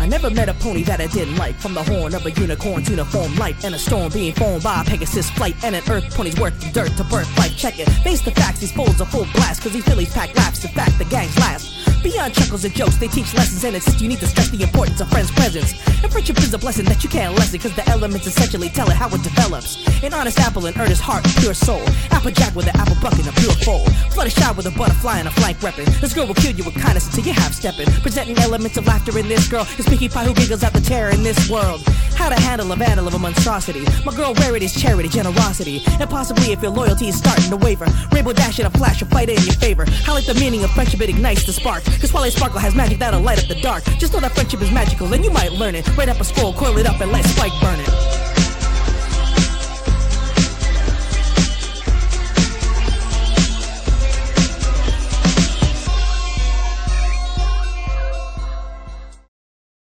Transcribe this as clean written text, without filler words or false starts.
I never met a pony that I didn't like. From the horn of a unicorn's uniform light, and a storm being formed by a Pegasus flight, and an earth pony's worth of dirt to birth life. Check it, face the facts, these fools are full blast, cause these fillies pack laps. In fact, the gangs last. Beyond chuckles and jokes, they teach lessons, and it's you need to stress the importance of friends' presence. And friendship is a blessing that you can't lessen, cause the elements essentially tell it how it develops. An honest apple, an earnest heart, pure soul. Applejack with an apple bucket, a pure foal. Fluttershy with a butterfly and a flank weapon. This girl will kill you with kindness until you half stepping. Presenting elements of laughter in this girl is Pinkie Pie who giggles at the terror in this world. How to handle a vandal of a monstrosity. My girl rarity is charity, generosity. And possibly if your loyalty is starting to waver, Rainbow Dash in a flash will fight it in your favor. Highlight the meaning of friendship, it ignites the spark. Cause Twilight Sparkle has magic that'll light up the dark. Just know that friendship is magical and you might learn it. Write up a scroll, coil it up and let Spike burn it.